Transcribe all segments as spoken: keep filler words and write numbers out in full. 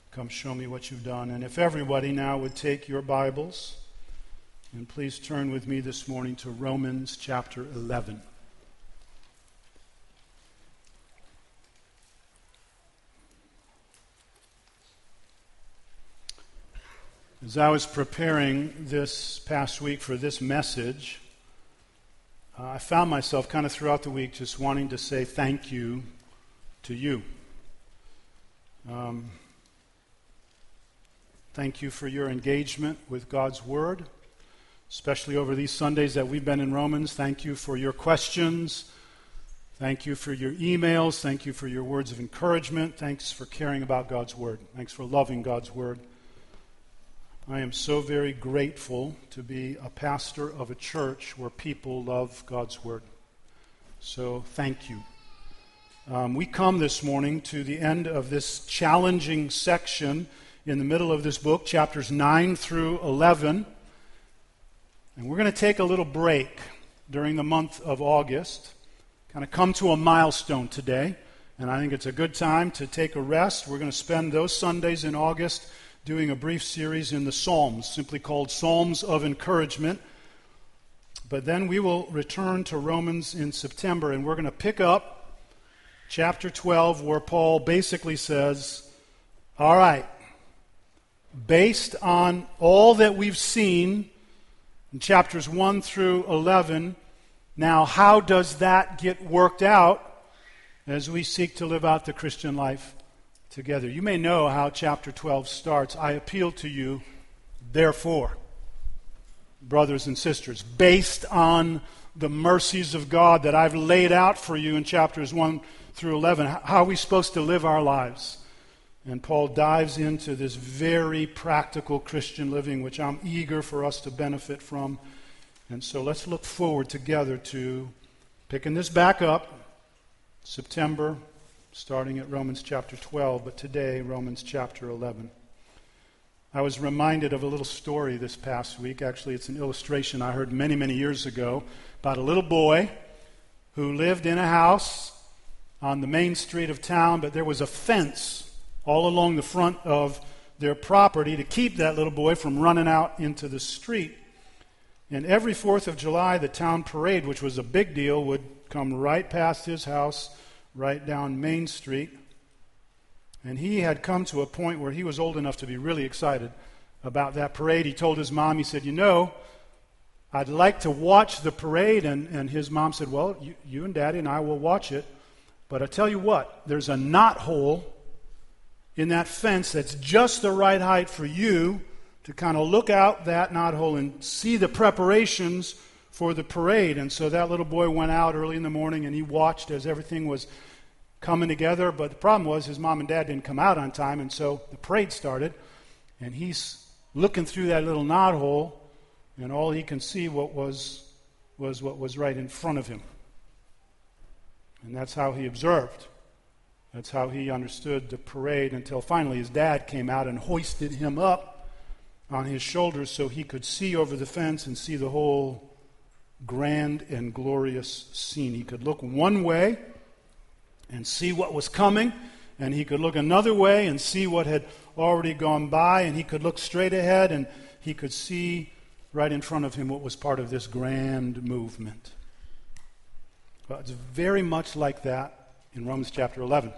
come show me what you've done. And if everybody now would take your Bibles, and please turn with me this morning to Romans chapter eleven. As I was preparing this past week for this message, uh, I found myself kind of throughout the week just wanting to say thank you to you. Um, thank you for your engagement with God's Word, especially over these Sundays that we've been in Romans. Thank you for your questions. Thank you for your emails. Thank you for your words of encouragement. Thanks for caring about God's Word. Thanks for loving God's Word. I am so very grateful to be a pastor of a church where people love God's Word. So thank you. Um, we come this morning to the end of this challenging section in the middle of this book, chapters nine through eleven. And we're going to take a little break during the month of August, kind of come to a milestone today. And I think it's a good time to take a rest. We're going to spend those Sundays in August doing a brief series in the Psalms, simply called Psalms of Encouragement. But then we will return to Romans in September, and we're going to pick up chapter twelve, where Paul basically says, all right, based on all that we've seen in chapters one through eleven, now how does that get worked out as we seek to live out the Christian life together? You may know how chapter twelve starts. I appeal to you, therefore, brothers and sisters, based on the mercies of God that I've laid out for you in chapters one through eleven, how are we supposed to live our lives? And Paul dives into this very practical Christian living, which I'm eager for us to benefit from. And so let's look forward together to picking this back up, September, starting at Romans chapter twelve, but today, Romans chapter eleven. I was reminded of a little story this past week. Actually, it's an illustration I heard many, many years ago about a little boy who lived in a house on the main street of town, but there was a fence all along the front of their property to keep that little boy from running out into the street. And every fourth of July, the town parade, which was a big deal, would come right past his house, right down Main Street. And he had come to a point where he was old enough to be really excited about that parade. He told his mom, he said, you know, I'd like to watch the parade. And, and his mom said, well, you, you and Daddy and I will watch it. But I tell you what, there's a knothole in that fence that's just the right height for you to kind of look out that knothole and see the preparations for the parade. And so that little boy went out early in the morning and he watched as everything was coming together. But the problem was his mom and dad didn't come out on time, and so the parade started. And he's looking through that little knothole, and all he can see what was was what was right in front of him. And that's how he observed. That's how he understood the parade, until finally his dad came out and hoisted him up on his shoulders so he could see over the fence and see the whole grand and glorious scene. He could look one way and see what was coming, and he could look another way and see what had already gone by, and he could look straight ahead and he could see right in front of him what was part of this grand movement. Well, it's very much like that in Romans chapter eleven.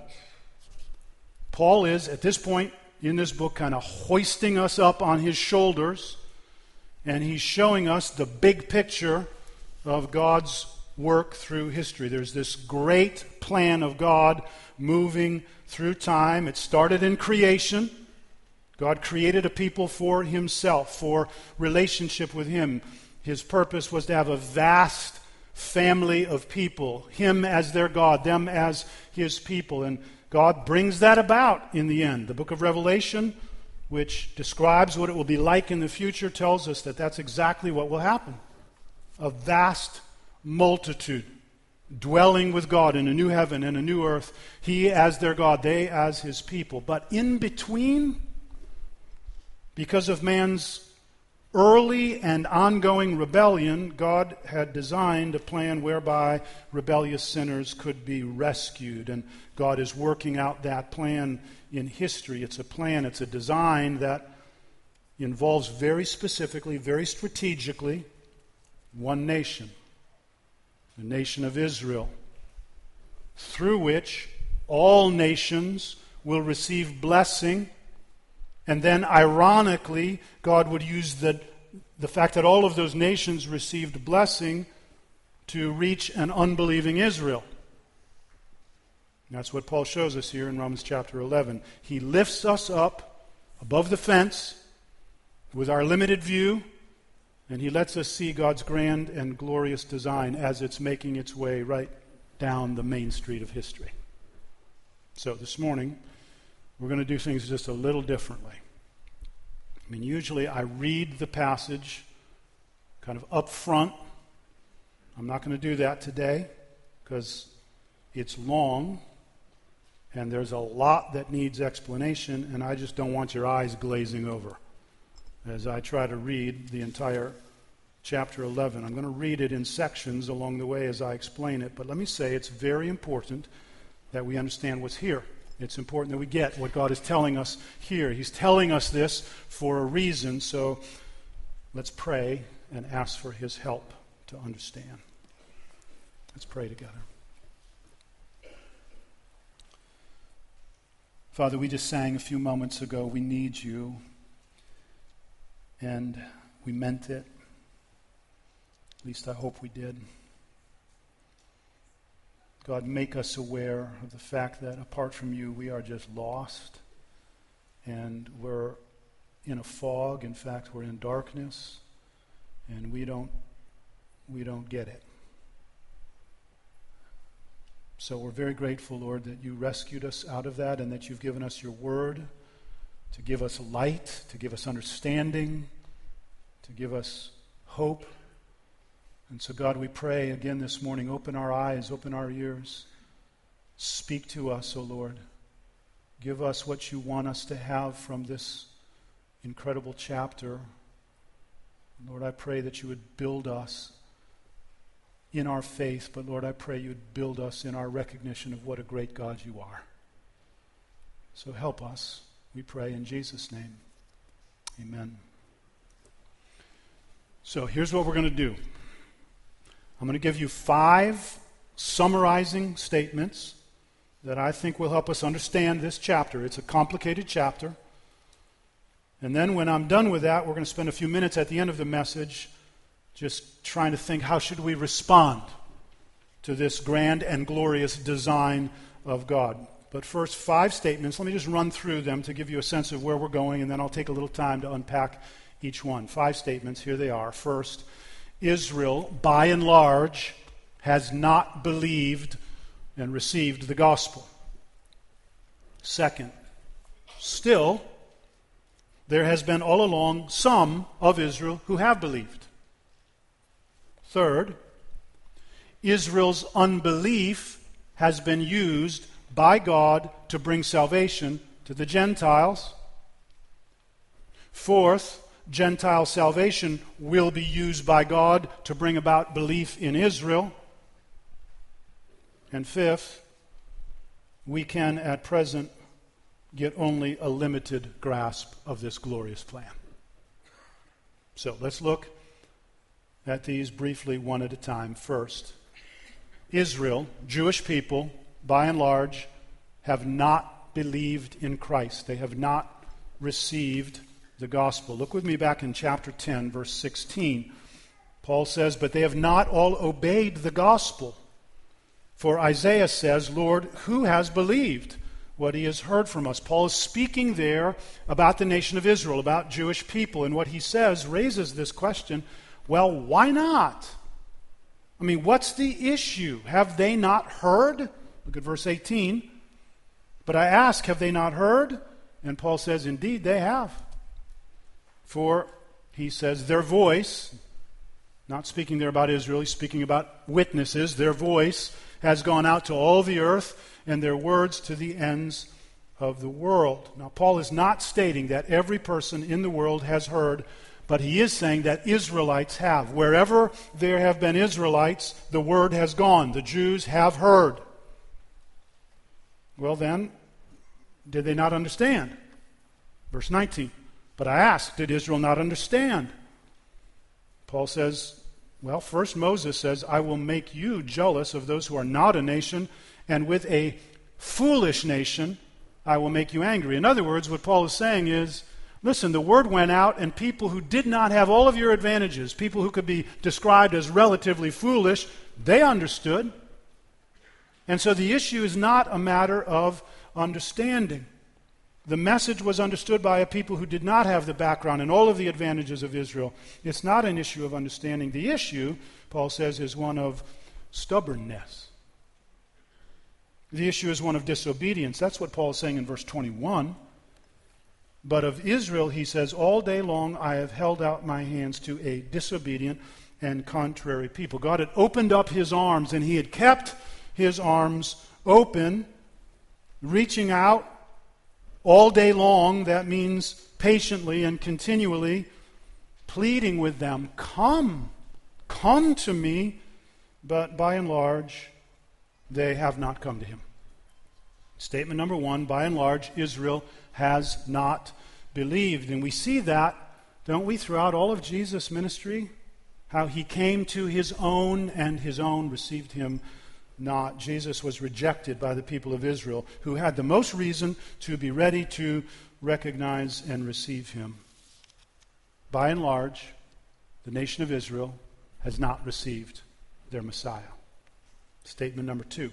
Paul is, at this point in this book, kind of hoisting us up on his shoulders, and he's showing us the big picture of God's work through history. There's this great plan of God moving through time. It started in creation. God created a people for himself, for relationship with him. His purpose was to have a vast family of people, him as their God, them as his people. And God brings that about in the end. The book of Revelation, which describes what it will be like in the future, tells us that that's exactly what will happen. A vast multitude dwelling with God in a new heaven and a new earth, he as their God, they as his people. But in between, because of man's early and ongoing rebellion, God had designed a plan whereby rebellious sinners could be rescued. And God is working out that plan in history. It's a plan, it's a design that involves very specifically, very strategically, one nation, the nation of Israel, through which all nations will receive blessing. And then, ironically, God would use the, the fact that all of those nations received blessing to reach an unbelieving Israel. And that's what Paul shows us here in Romans chapter eleven. He lifts us up above the fence with our limited view, and he lets us see God's grand and glorious design as it's making its way right down the main street of history. So this morning, we're going to do things just a little differently. I mean, usually I read the passage kind of up front. I'm not going to do that today because it's long and there's a lot that needs explanation, and I just don't want your eyes glazing over as I try to read the entire chapter eleven. I'm going to read it in sections along the way as I explain it, but let me say it's very important that we understand what's here. It's important that we get what God is telling us here. He's telling us this for a reason, so let's pray and ask for his help to understand. Let's pray together. Father, we just sang a few moments ago, we need you, and we meant it. At least I hope we did. God, make us aware of the fact that apart from you, we are just lost, and we're in a fog. In fact, we're in darkness, and we don't we don't get it. So we're very grateful, Lord, that you rescued us out of that, and that you've given us your word to give us light, to give us understanding, to give us hope. And so, God, we pray again this morning, open our eyes, open our ears. Speak to us, O Lord. Give us what you want us to have from this incredible chapter. Lord, I pray that you would build us in our faith, but Lord, I pray you would build us in our recognition of what a great God you are. So help us, we pray in Jesus' name. Amen. So here's what we're going to do. I'm going to give you five summarizing statements that I think will help us understand this chapter. It's a complicated chapter. And then when I'm done with that, we're going to spend a few minutes at the end of the message just trying to think, how should we respond to this grand and glorious design of God? But first, five statements. Let me just run through them to give you a sense of where we're going, and then I'll take a little time to unpack each one. Five statements. Here they are. First, Israel, by and large, has not believed and received the gospel. Second, still, there has been all along some of Israel who have believed. Third, Israel's unbelief has been used by God to bring salvation to the Gentiles. Fourth, Gentile salvation will be used by God to bring about belief in Israel. And fifth, we can at present get only a limited grasp of this glorious plan. So let's look at these briefly one at a time. First, Israel, Jewish people, by and large, have not believed in Christ. They have not received the gospel. Look with me back in chapter ten, verse sixteen. Paul says, "But they have not all obeyed the gospel. For Isaiah says, 'Lord, who has believed what he has heard from us?'" Paul is speaking there about the nation of Israel, about Jewish people, and what he says raises this question, well, why not? I mean, what's the issue? Have they not heard? Look at verse eighteen. "But I ask, have they not heard?" And Paul says, indeed, they have. For, he says, their voice, not speaking there about Israel, he's speaking about witnesses, their voice has gone out to all the earth, and their words to the ends of the world. Now, Paul is not stating that every person in the world has heard, But he is saying that Israelites have. Wherever there have been Israelites, the word has gone. The Jews have heard. Well then, did they not understand? Verse nineteen. But I ask, did Israel not understand? Paul says, well, first Moses says, I will make you jealous of those who are not a nation, and with a foolish nation I will make you angry. In other words, what Paul is saying is, listen, the word went out, and people who did not have all of your advantages, people who could be described as relatively foolish, they understood. And so the issue is not a matter of understanding. The message was understood by a people who did not have the background and all of the advantages of Israel. It's not an issue of understanding. The issue, Paul says, is one of stubbornness. The issue is one of disobedience. That's what Paul is saying in verse twenty-one. But of Israel, he says, all day long I have held out my hands to a disobedient and contrary people. God had opened up his arms, and he had kept his arms open, reaching out all day long. That means patiently and continually, pleading with them, come, come to me. But by and large, they have not come to him. Statement number one, by and large, Israel has not believed. And we see that, don't we, throughout all of Jesus' ministry? How he came to his own, and his own received him not. Jesus was rejected by the people of Israel, who had the most reason to be ready to recognize and receive him. By and large, the nation of Israel has not received their Messiah. Statement number two.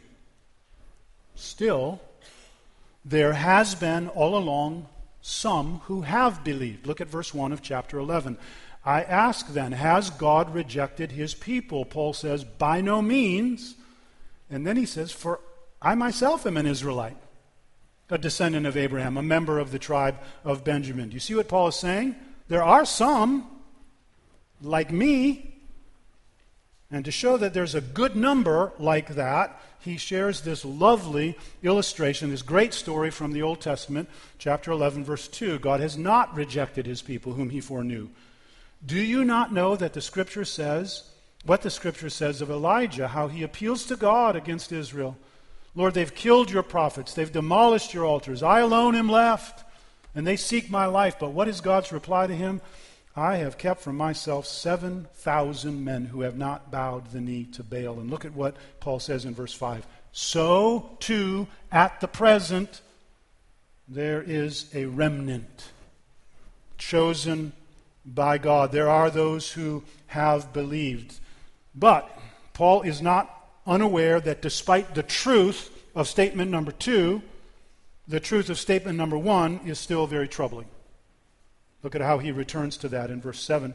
Still, there has been all along some who have believed. Look at verse one of chapter eleven. I ask then, has God rejected his people? Paul says, by no means. And then he says, for I myself am an Israelite, a descendant of Abraham, a member of the tribe of Benjamin. Do you see what Paul is saying? There are some, like me, and to show that there's a good number like that, he shares this lovely illustration, this great story from the Old Testament, chapter eleven, verse two. God has not rejected his people whom he foreknew. Do you not know that the Scripture says, what the Scripture says of Elijah, how he appeals to God against Israel? Lord, they've killed your prophets, they've demolished your altars. I alone am left, and they seek my life. But what is God's reply to him? I have kept for myself seven thousand men who have not bowed the knee to Baal. And look at what Paul says in verse five. So too, at the present, there is a remnant chosen by God. There are those who have believed. But Paul is not unaware that despite the truth of statement number two, the truth of statement number one is still very troubling. Look at how he returns to that in verse seven.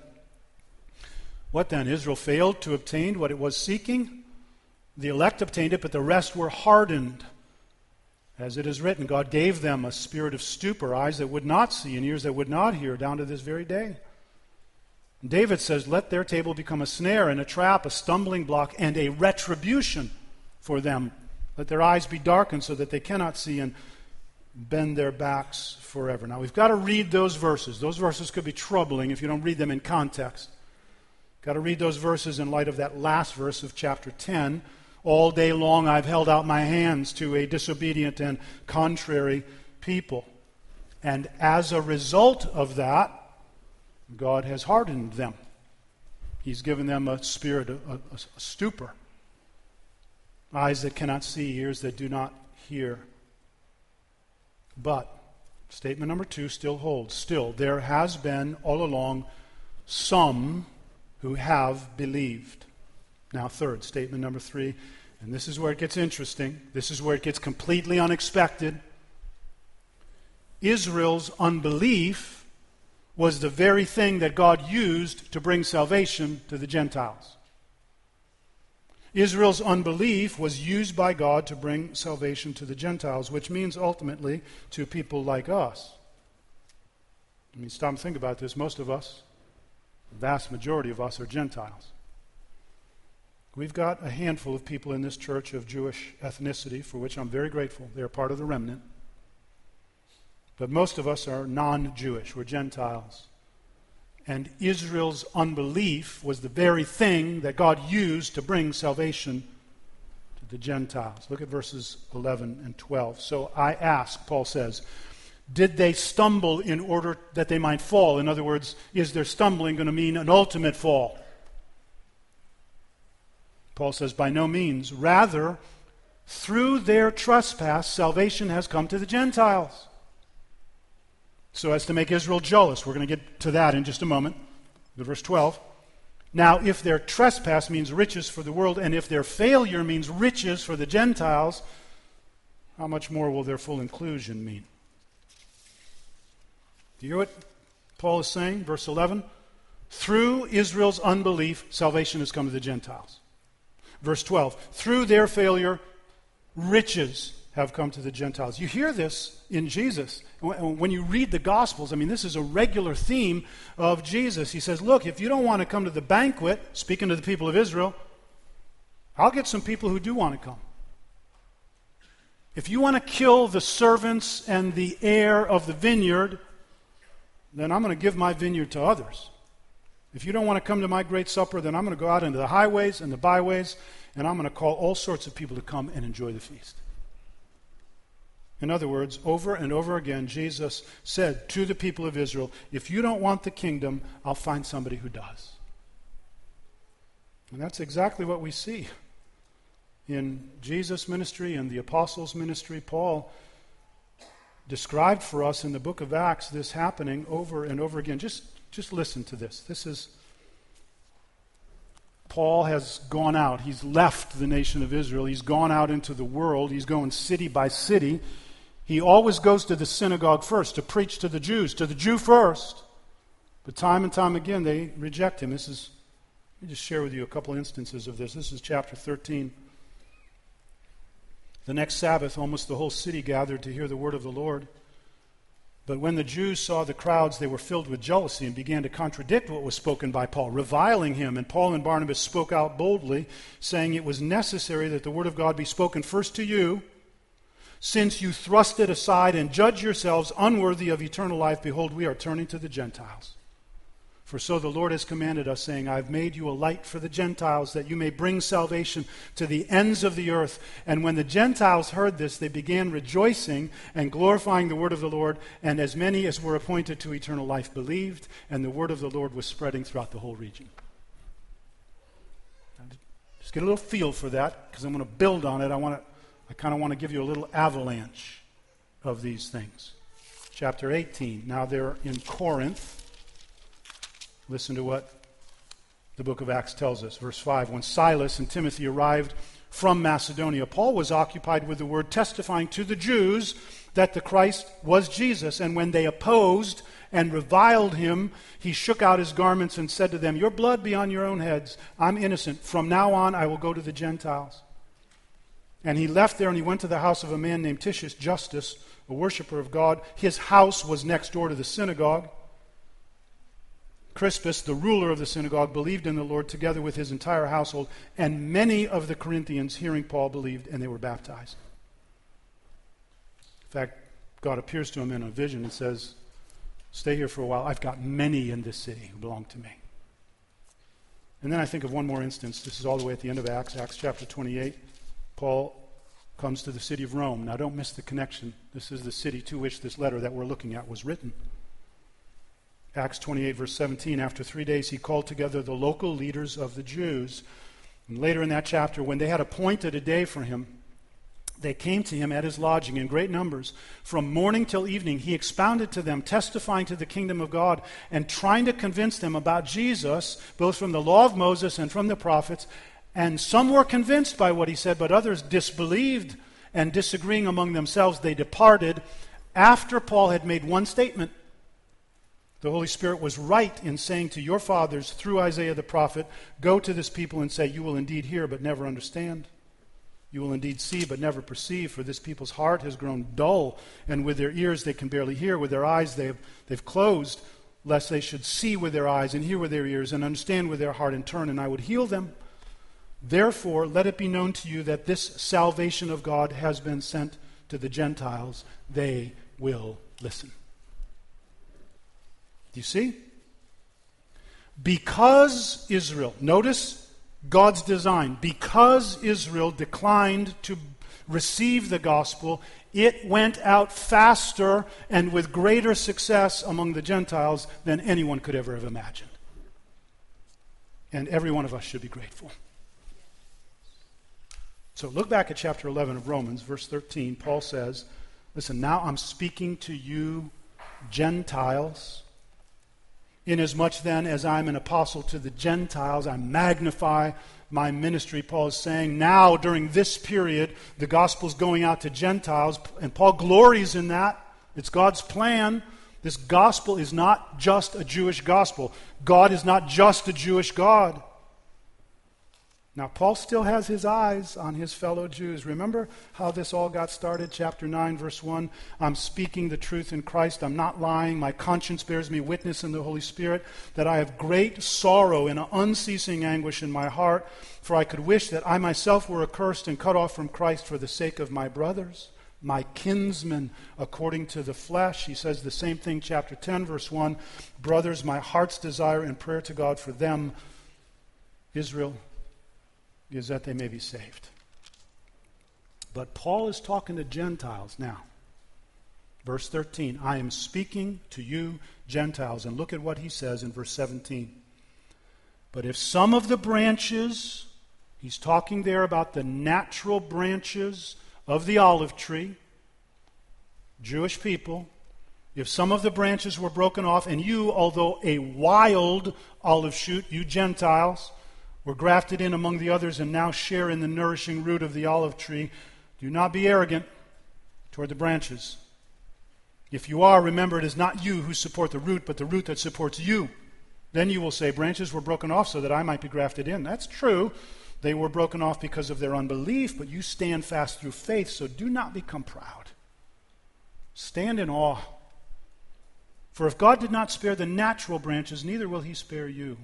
What then? Israel failed to obtain what it was seeking. The elect obtained it, but the rest were hardened. As it is written, God gave them a spirit of stupor, eyes that would not see and ears that would not hear, down to this very day. David says, let their table become a snare and a trap, a stumbling block, and a retribution for them. Let their eyes be darkened so that they cannot see, and bend their backs forever. Now, we've got to read those verses. Those verses could be troubling if you don't read them in context. Got to read those verses in light of that last verse of chapter ten. All day long I've held out my hands to a disobedient and contrary people. And as a result of that, God has hardened them. He's given them a spirit, a, a, a stupor. Eyes that cannot see, ears that do not hear. But, statement number two still holds. Still, there has been all along some who have believed. Now, third, statement number three, and this is where it gets interesting. This is where it gets completely unexpected. Israel's unbelief was the very thing that God used to bring salvation to the Gentiles. Israel's unbelief was used by God to bring salvation to the Gentiles, which means ultimately to people like us. I mean, stop and think about this. Most of us, the vast majority of us, are Gentiles. We've got a handful of people in this church of Jewish ethnicity, for which I'm very grateful. They're part of the remnant. But most of us are non-Jewish. We're Gentiles. And Israel's unbelief was the very thing that God used to bring salvation to the Gentiles. Look at verses eleven and twelve. So I ask, Paul says, did they stumble in order that they might fall? In other words, is their stumbling going to mean an ultimate fall? Paul says, by no means. Rather, through their trespass, salvation has come to the Gentiles, so as to make Israel jealous. We're going to get to that in just a moment. Verse twelve. Now, if their trespass means riches for the world, and if their failure means riches for the Gentiles, how much more will their full inclusion mean? Do you hear what Paul is saying? Verse eleven. Through Israel's unbelief, salvation has come to the Gentiles. Verse twelve. Through their failure, riches have come to the Gentiles. You hear this in Jesus. When you read the Gospels, I mean, this is a regular theme of Jesus. He says, look, if you don't want to come to the banquet, speaking to the people of Israel, I'll get some people who do want to come. If you want to kill the servants and the heir of the vineyard, then I'm going to give my vineyard to others. If you don't want to come to my great supper, then I'm going to go out into the highways and the byways, and I'm going to call all sorts of people to come and enjoy the feast. In other words, over and over again, Jesus said to the people of Israel, if you don't want the kingdom, I'll find somebody who does. And that's exactly what we see in Jesus' ministry and the apostles' ministry. Paul described for us in the book of Acts this happening over and over again. Just, just listen to this. This is, Paul has gone out. He's left the nation of Israel. He's gone out into the world. He's going city by city. He always goes to the synagogue first to preach to the Jews, to the Jew first. But time and time again, they reject him. This is, let me just share with you a couple instances of this. This is chapter thirteen. The next Sabbath, almost the whole city gathered to hear the word of the Lord. But when the Jews saw the crowds, they were filled with jealousy and began to contradict what was spoken by Paul, reviling him. And Paul and Barnabas spoke out boldly, saying it was necessary that the word of God be spoken first to you, since you thrust it aside and judge yourselves unworthy of eternal life. Behold, we are turning to the Gentiles. For so the Lord has commanded us, saying, I have made you a light for the Gentiles, that you may bring salvation to the ends of the earth. And when the Gentiles heard this, they began rejoicing and glorifying the word of the Lord. And as many as were appointed to eternal life believed, and the word of the Lord was spreading throughout the whole region. Now, just get a little feel for that, because I'm going to build on it. I want to, I kind of want to give you a little avalanche of these things. Chapter eighteen. Now they're in Corinth. Listen to what the book of Acts tells us. Verse five, when Silas and Timothy arrived from Macedonia, Paul was occupied with the word, testifying to the Jews that the Christ was Jesus. And when they opposed and reviled him, he shook out his garments and said to them, your blood be on your own heads. I'm innocent. From now on I will go to the Gentiles. And he left there and he went to the house of a man named Titius Justus, a worshiper of God. His house was next door to the synagogue. Crispus, the ruler of the synagogue, believed in the Lord together with his entire household, and many of the Corinthians, hearing Paul, believed, and they were baptized. In fact, God appears to him in a vision and says, stay here for a while. I've got many in this city who belong to me. And then I think of one more instance. This is all the way at the end of Acts, Acts chapter twenty-eight. Paul comes to the city of Rome. Now don't miss the connection. This is the city to which this letter that we're looking at was written. Acts twenty-eight, verse seventeen, after three days he called together the local leaders of the Jews. And later in that chapter, when they had appointed a day for him, they came to him at his lodging in great numbers. From morning till evening, he expounded to them, testifying to the kingdom of God, and trying to convince them about Jesus, both from the law of Moses and from the prophets. And some were convinced by what he said, but others disbelieved, and disagreeing among themselves, they departed after Paul had made one statement. The Holy Spirit was right in saying to your fathers through Isaiah the prophet, go to this people and say, you will indeed hear but never understand. You will indeed see but never perceive, for this people's heart has grown dull, and with their ears they can barely hear, with their eyes they have, they've closed, lest they should see with their eyes and hear with their ears and understand with their heart and turn, and I would heal them. Therefore, let it be known to you that this salvation of God has been sent to the Gentiles. They will listen. Do you see? Because Israel, notice God's design, because Israel declined to receive the gospel, it went out faster and with greater success among the Gentiles than anyone could ever have imagined. And every one of us should be grateful. So look back at chapter eleven of Romans, verse thirteen. Paul says, listen, now I'm speaking to you Gentiles. Inasmuch then as I'm an apostle to the Gentiles, I magnify my ministry. Paul is saying now during this period, the gospel's going out to Gentiles, and Paul glories in that. It's God's plan. This gospel is not just a Jewish gospel. God is not just a Jewish God. Now, Paul still has his eyes on his fellow Jews. Remember how this all got started? Chapter nine, verse one. I'm speaking the truth in Christ. I'm not lying. My conscience bears me witness in the Holy Spirit that I have great sorrow and unceasing anguish in my heart, for I could wish that I myself were accursed and cut off from Christ for the sake of my brothers, my kinsmen according to the flesh. He says the same thing, chapter ten, verse one. Brothers, my heart's desire and prayer to God for them, Israel, is that they may be saved. But Paul is talking to Gentiles now. Verse thirteen, I am speaking to you Gentiles. And look at what he says in verse seventeen. But if some of the branches, he's talking there about the natural branches of the olive tree, Jewish people, if some of the branches were broken off, and you, although a wild olive shoot, you Gentiles, were grafted in among the others and now share in the nourishing root of the olive tree, do not be arrogant toward the branches. If you are, remember it is not you who support the root, but the root that supports you. Then you will say, branches were broken off so that I might be grafted in. That's true. They were broken off because of their unbelief, but you stand fast through faith, so do not become proud. Stand in awe. For if God did not spare the natural branches, neither will he spare you.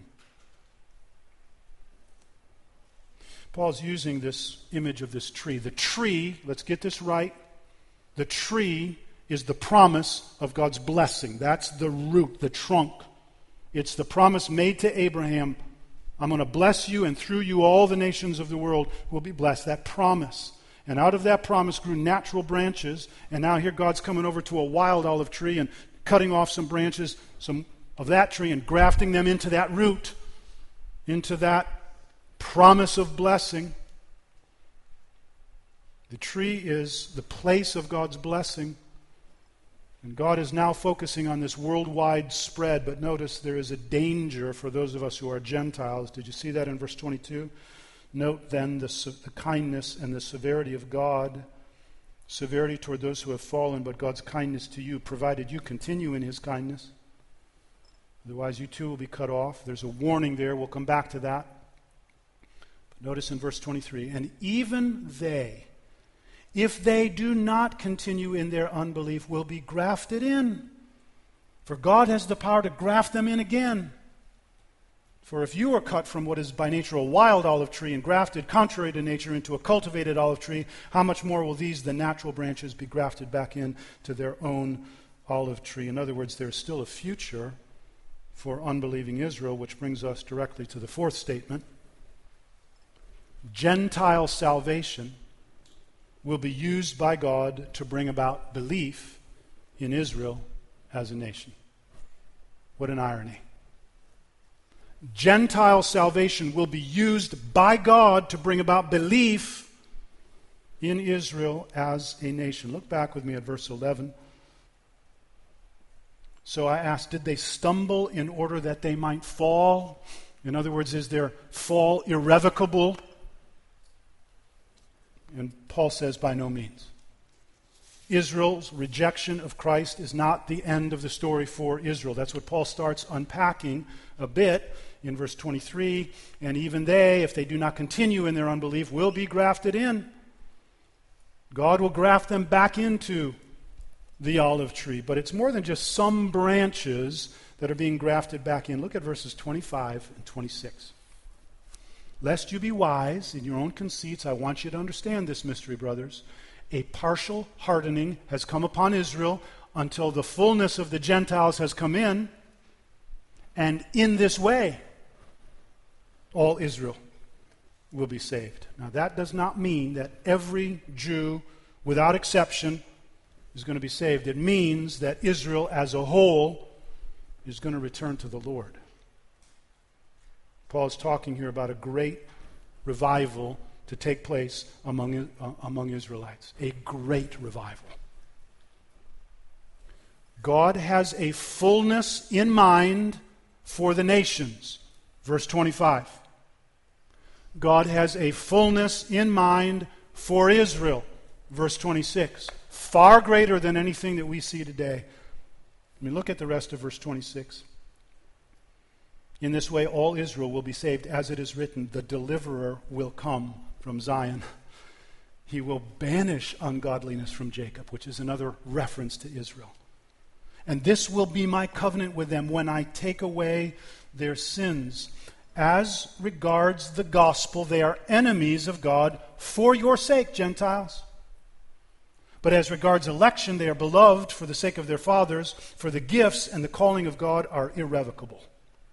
Paul's using this image of this tree. The tree, let's get this right, the tree is the promise of God's blessing. That's the root, the trunk. It's the promise made to Abraham. I'm going to bless you, and through you all the nations of the world will be blessed. That promise. And out of that promise grew natural branches, and now here God's coming over to a wild olive tree and cutting off some branches some of that tree and grafting them into that root, into that promise of blessing. The tree is the place of God's blessing. And God is now focusing on this worldwide spread. But notice there is a danger for those of us who are Gentiles. Did you see that in verse twenty-two? Note then the, the kindness and the severity of God. Severity toward those who have fallen, but God's kindness to you, provided you continue in his kindness. Otherwise you too will be cut off. There's a warning there. We'll come back to that. Notice in verse twenty-three, and even they, if they do not continue in their unbelief, will be grafted in. For God has the power to graft them in again. For if you are cut from what is by nature a wild olive tree and grafted contrary to nature into a cultivated olive tree, how much more will these, the natural branches, be grafted back in to their own olive tree? In other words, there's still a future for unbelieving Israel, which brings us directly to the fourth statement. Gentile salvation will be used by God to bring about belief in Israel as a nation. What an irony. Gentile salvation will be used by God to bring about belief in Israel as a nation. Look back with me at verse eleven. So I asked, did they stumble in order that they might fall? In other words, is their fall irrevocable? And Paul says, by no means. Israel's rejection of Christ is not the end of the story for Israel. That's what Paul starts unpacking a bit in verse twenty-three. And even they, if they do not continue in their unbelief, will be grafted in. God will graft them back into the olive tree. But it's more than just some branches that are being grafted back in. Look at verses twenty-five and twenty-six. Lest you be wise in your own conceits, I want you to understand this mystery, brothers. A partial hardening has come upon Israel until the fullness of the Gentiles has come in, And in this way, all Israel will be saved. Now, that does not mean that every Jew, without exception, is going to be saved. It means that Israel as a whole is going to return to the Lord. Paul is talking here about a great revival to take place among, uh, among Israelites. A great revival. God has a fullness in mind for the nations. Verse twenty-five. God has a fullness in mind for Israel. Verse twenty-six. Far greater than anything that we see today. I mean, look at the rest of verse twenty-six. In this way, all Israel will be saved, as it is written, the deliverer will come from Zion. He will banish ungodliness from Jacob, which is another reference to Israel. And this will be my covenant with them when I take away their sins. As regards the gospel, they are enemies of God for your sake, Gentiles. But as regards election, they are beloved for the sake of their fathers, for the gifts and the calling of God are irrevocable.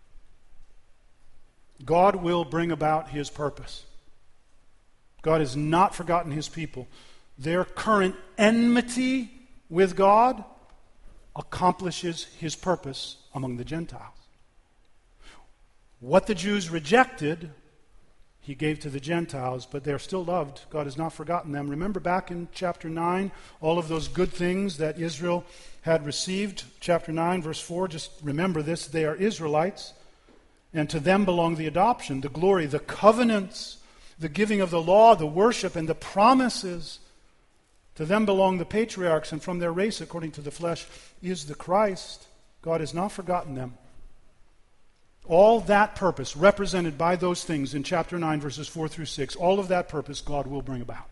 God will bring about his purpose. God has not forgotten his people. Their current enmity with God accomplishes his purpose among the Gentiles. What the Jews rejected, he gave to the Gentiles, but they're still loved. God has not forgotten them. Remember back in chapter nine, all of those good things that Israel had received. Chapter nine, verse four, just remember this, they are Israelites, and to them belong the adoption, the glory, the covenants, the giving of the law, the worship, and the promises. To them belong the patriarchs, and from their race, according to the flesh, is the Christ. God has not forgotten them. All that purpose, represented by those things in chapter nine, verses four through six, all of that purpose God will bring about.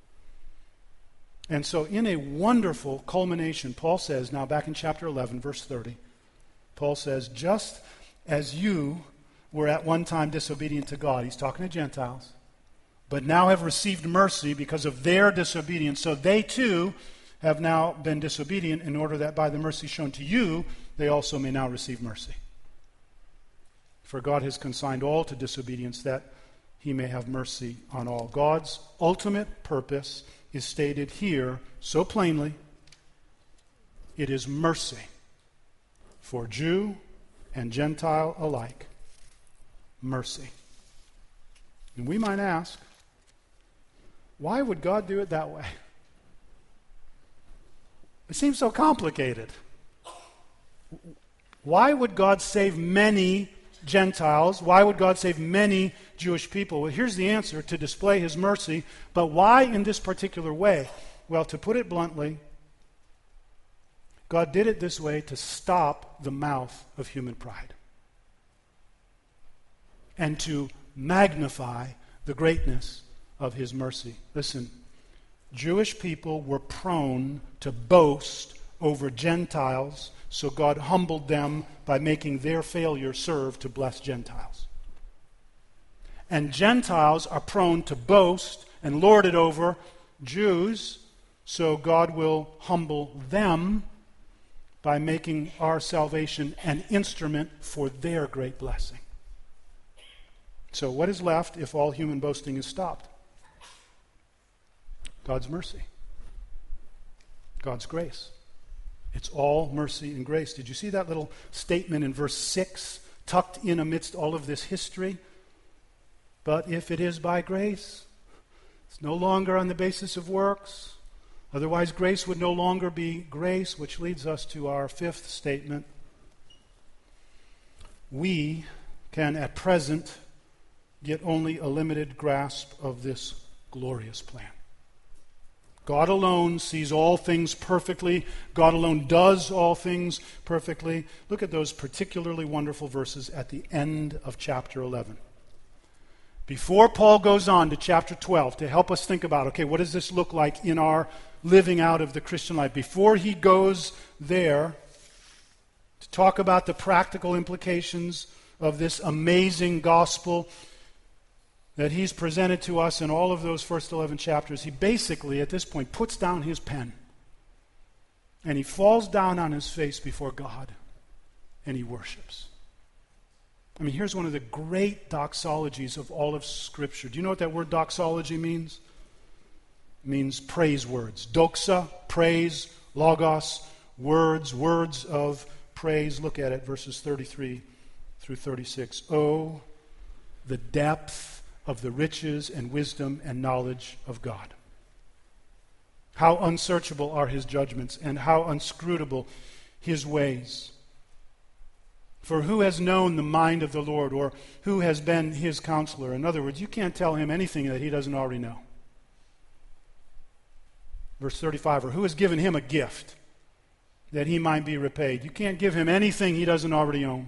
And so in a wonderful culmination, Paul says, now back in chapter eleven, verse thirty, Paul says, just as you were at one time disobedient to God, he's talking to Gentiles, but now have received mercy because of their disobedience, so they too have now been disobedient in order that by the mercy shown to you, they also may now receive mercy. For God has consigned all to disobedience that he may have mercy on all. God's ultimate purpose is stated here so plainly. It is mercy for Jew and Gentile alike. Mercy. And we might ask, why would God do it that way? It seems so complicated. Why would God save many Gentiles? Why would God save many Jewish people? Well, here's the answer: to display his mercy. But why in this particular way? Well, to put it bluntly, God did it this way to stop the mouth of human pride and to magnify the greatness of his mercy. Listen, Jewish people were prone to boast over Gentiles, so God humbled them by making their failure serve to bless Gentiles. And Gentiles are prone to boast and lord it over Jews, so God will humble them by making our salvation an instrument for their great blessing. So what is left if all human boasting is stopped? God's mercy. God's grace. It's all mercy and grace. Did you see that little statement in verse six, tucked in amidst all of this history? But if it is by grace, it's no longer on the basis of works. Otherwise, grace would no longer be grace, which leads us to our fifth statement. We can at present get only a limited grasp of this glorious plan. God alone sees all things perfectly. God alone does all things perfectly. Look at those particularly wonderful verses at the end of chapter eleven. Before Paul goes on to chapter twelve to help us think about, okay, what does this look like in our living out of the Christian life? Before he goes there to talk about the practical implications of this amazing gospel that he's presented to us in all of those first eleven chapters, he basically, at this point, puts down his pen and he falls down on his face before God and he worships. I mean, here's one of the great doxologies of all of Scripture. Do you know what that word doxology means? It means praise words. Doxa, praise, logos, words, words of praise. Look at it, verses thirty-three through thirty-six. Oh, the depth of the riches and wisdom and knowledge of God. How unsearchable are his judgments, and how inscrutable his ways. For who has known the mind of the Lord, or who has been his counselor? In other words, you can't tell him anything that he doesn't already know. Verse thirty-five, or who has given him a gift that he might be repaid? You can't give him anything he doesn't already own.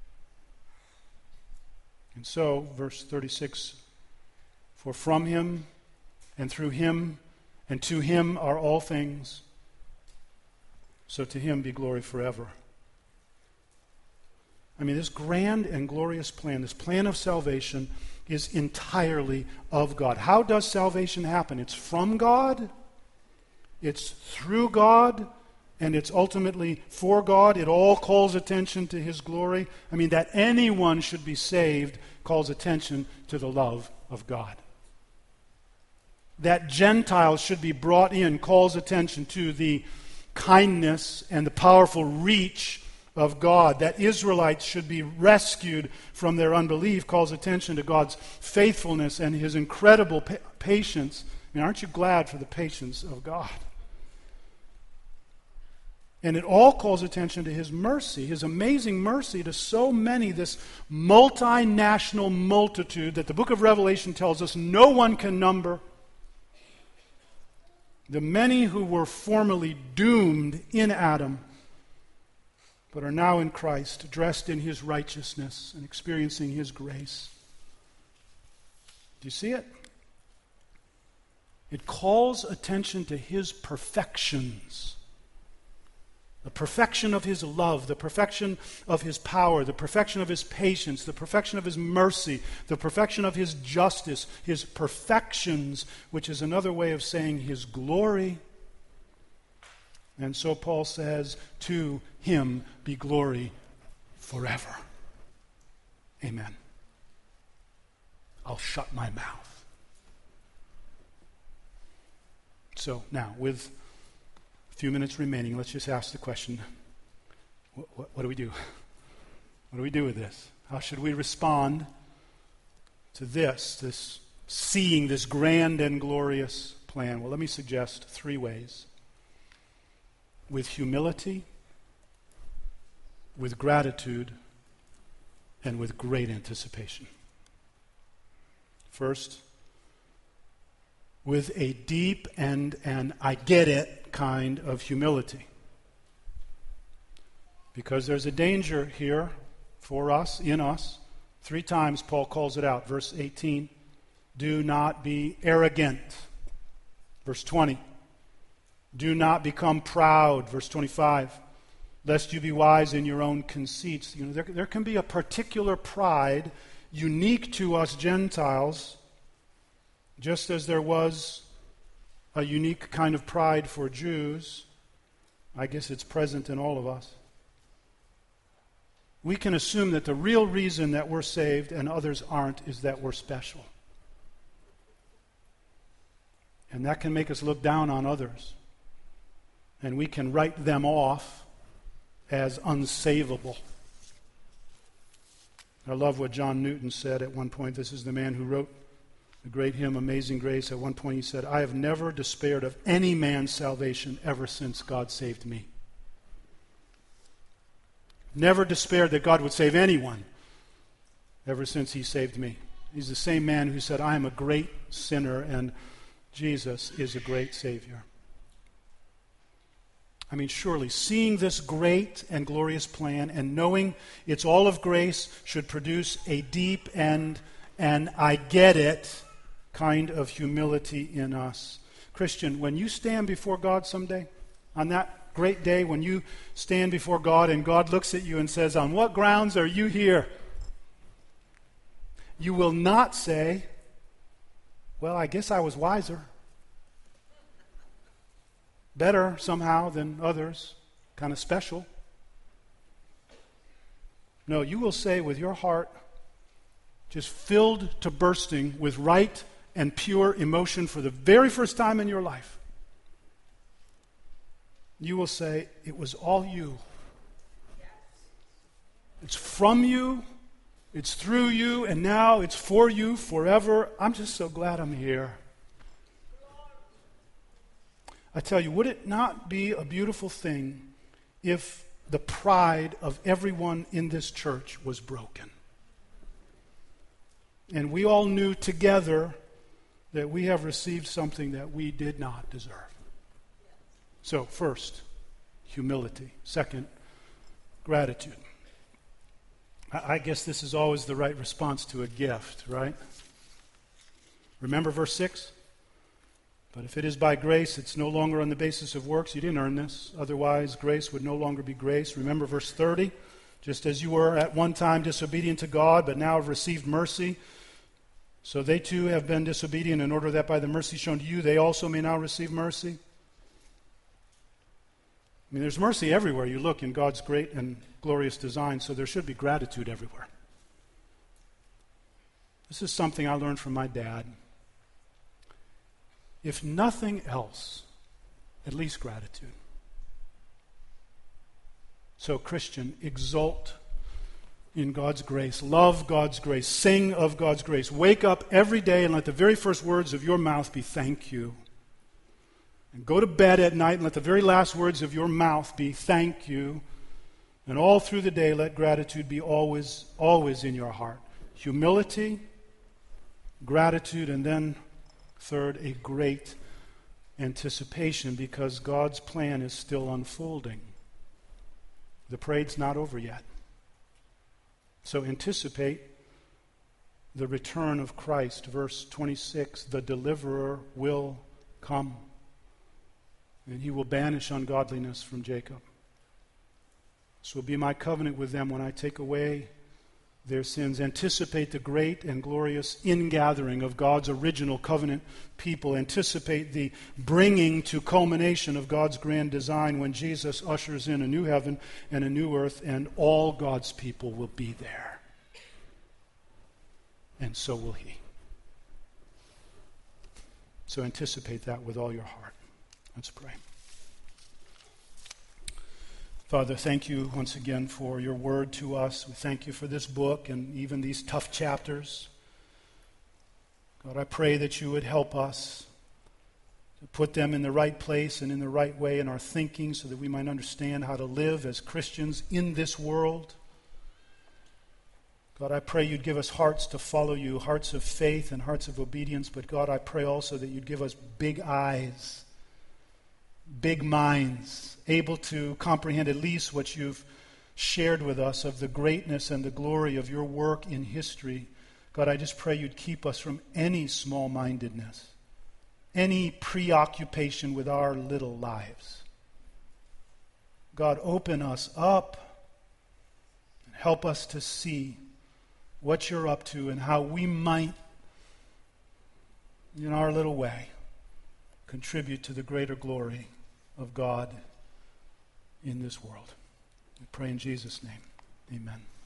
And so, verse thirty-six, for from him and through him and to him are all things, so to him be glory forever. I mean, this grand and glorious plan, this plan of salvation, is entirely of God. How does salvation happen? It's from God, it's through God, and it's ultimately for God. It all calls attention to his glory. I mean, that anyone should be saved calls attention to the love of God. That Gentiles should be brought in calls attention to the kindness and the powerful reach of God. That Israelites should be rescued from their unbelief calls attention to God's faithfulness and his incredible pa- patience. I mean, aren't you glad for the patience of God? And it all calls attention to his mercy, his amazing mercy to so many, this multinational multitude that the book of Revelation tells us no one can number. The many who were formerly doomed in Adam, but are now in Christ, dressed in his righteousness and experiencing his grace. Do you see it? It calls attention to his perfections. The perfection of his love, the perfection of his power, the perfection of his patience, the perfection of his mercy, the perfection of his justice, his perfections, which is another way of saying his glory. And so Paul says, to him be glory forever. Amen. I'll shut my mouth. So now, with a few minutes remaining, let's just ask the question, what, what, what do we do? What do we do with this? How should we respond to this, this seeing this grand and glorious plan? Well, let me suggest three ways. With humility, with gratitude, and with great anticipation. First, with a deep and an I get it kind of humility. Because there's a danger here for us, in us. Three times Paul calls it out. Verse eighteen, do not be arrogant. Verse twenty, do not become proud. Verse twenty-five, lest you be wise in your own conceits. You know, there, there can be a particular pride unique to us Gentiles, just as there was a unique kind of pride for Jews. I guess it's present in all of us. We can assume that the real reason that we're saved and others aren't is that we're special. And that can make us look down on others. And we can write them off as unsavable. I love what John Newton said at one point. This is the man who wrote the great hymn, Amazing Grace. At one point he said, I have never despaired of any man's salvation ever since God saved me. Never despaired that God would save anyone ever since he saved me. He's the same man who said, I am a great sinner and Jesus is a great Savior. I mean, surely seeing this great and glorious plan and knowing it's all of grace should produce a deep and, and I get it kind of humility in us. Christian, when you stand before God someday, on that great day when you stand before God and God looks at you and says, on what grounds are you here? You will not say, well, I guess I was wiser. Better somehow than others, kind of special. No, you will say with your heart just filled to bursting with right and pure emotion for the very first time in your life, you will say, it was all you. It's from you, it's through you, and now it's for you forever. I'm just so glad I'm here. I tell you, would it not be a beautiful thing if the pride of everyone in this church was broken? And we all knew together that we have received something that we did not deserve. So, first, humility. Second, gratitude. I, I guess this is always the right response to a gift, right? Remember verse six? But if it is by grace, it's no longer on the basis of works. You didn't earn this. Otherwise, grace would no longer be grace. Remember verse thirty? Just as you were at one time disobedient to God, but now have received mercy, so they too have been disobedient in order that by the mercy shown to you, they also may now receive mercy. I mean, there's mercy everywhere you look in God's great and glorious design, so there should be gratitude everywhere. This is something I learned from my dad. If nothing else, at least gratitude. So, Christian, exult in God's grace. Love God's grace. Sing of God's grace. Wake up every day and let the very first words of your mouth be thank you. And go to bed at night and let the very last words of your mouth be thank you. And all through the day, let gratitude be always, always in your heart. Humility, gratitude, and then third, a great anticipation, because God's plan is still unfolding. The parade's not over yet. So anticipate the return of Christ. Verse twenty-six, the deliverer will come, and he will banish ungodliness from Jacob. This will be my covenant with them when I take away their sins. Anticipate the great and glorious ingathering of God's original covenant people. Anticipate the bringing to culmination of God's grand design when Jesus ushers in a new heaven and a new earth, and all God's people will be there. And so will he. So anticipate that with all your heart. Let's pray. Father, thank you once again for your word to us. We thank you for this book and even these tough chapters. God, I pray that you would help us to put them in the right place and in the right way in our thinking so that we might understand how to live as Christians in this world. God, I pray you'd give us hearts to follow you, hearts of faith and hearts of obedience. But God, I pray also that you'd give us big eyes, big minds, able to comprehend at least what you've shared with us of the greatness and the glory of your work in history. God, I just pray you'd keep us from any small-mindedness, any preoccupation with our little lives. God, open us up and help us to see what you're up to and how we might, in our little way, contribute to the greater glory of God in this world. We pray in Jesus' name. Amen.